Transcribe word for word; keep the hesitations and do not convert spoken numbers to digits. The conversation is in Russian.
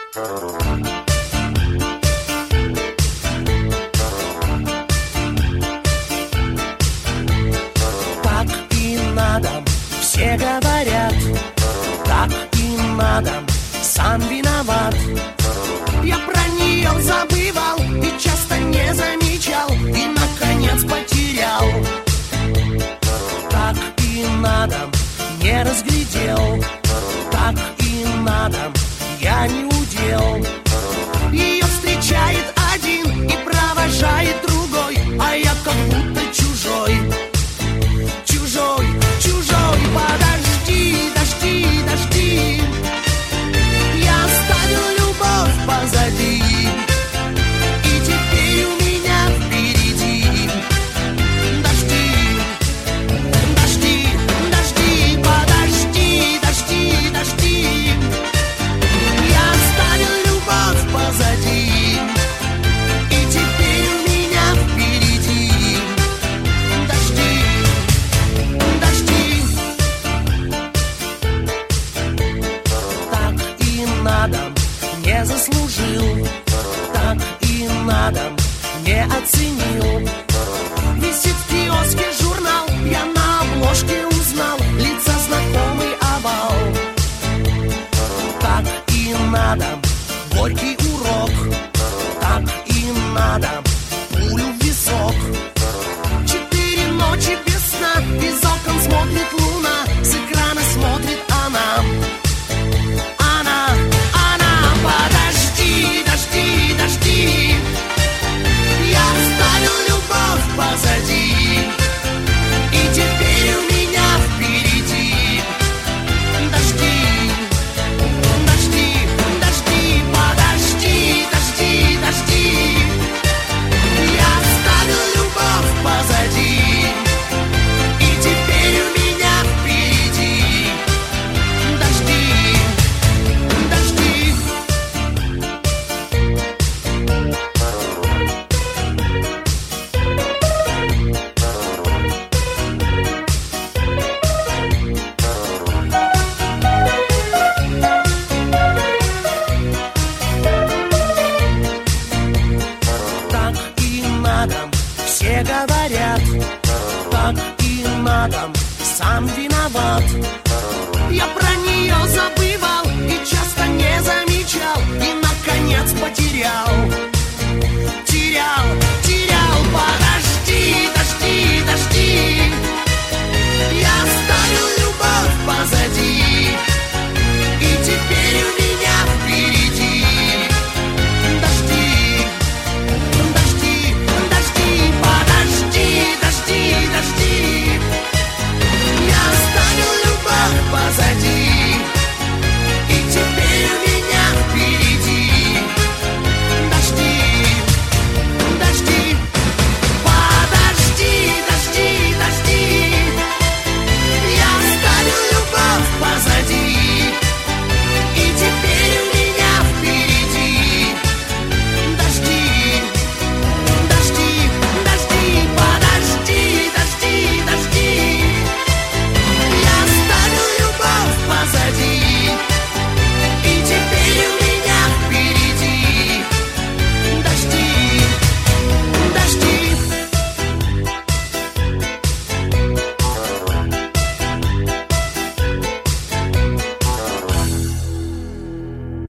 Так и надо, все говорят, так и надо, сам виноват. Я про нее забывал и часто не замечал, и наконец потерял. Так и надо, не разглядел, так и надо, я не удел. Ее встречает один и провожает другой, а я как будто чужой. Чужой, чужой, подожди, дожди, дожди. Я оставил любовь позади, и теперь у меня впереди дожди, дожди, дожди, подожди, дожди, дожди. Я оставил любовь позади, и теперь у меня впереди дожди, дожди. Так и надо, не заслужил, так и надо, не оценил. Висит в киоске журнал, я на обложке узнал лица знакомый овал. Так и надо, горький урок, так и надо, пулю в висок. Четыре ночи без сна, из окон смотрит луна, с экрана смотрит она. Она, она, подожди, дожди, дожди. Я оставил любовь позади, и теперь у меня впереди дожди, дожди, дожди, подожди, дожди, дожди. Я оставил любовь позади, и теперь у меня впереди дожди, дожди. Так и надо, все говорят, так и надо, сам виноват. Я про нее забывал и часто не замечал, и наконец потерял.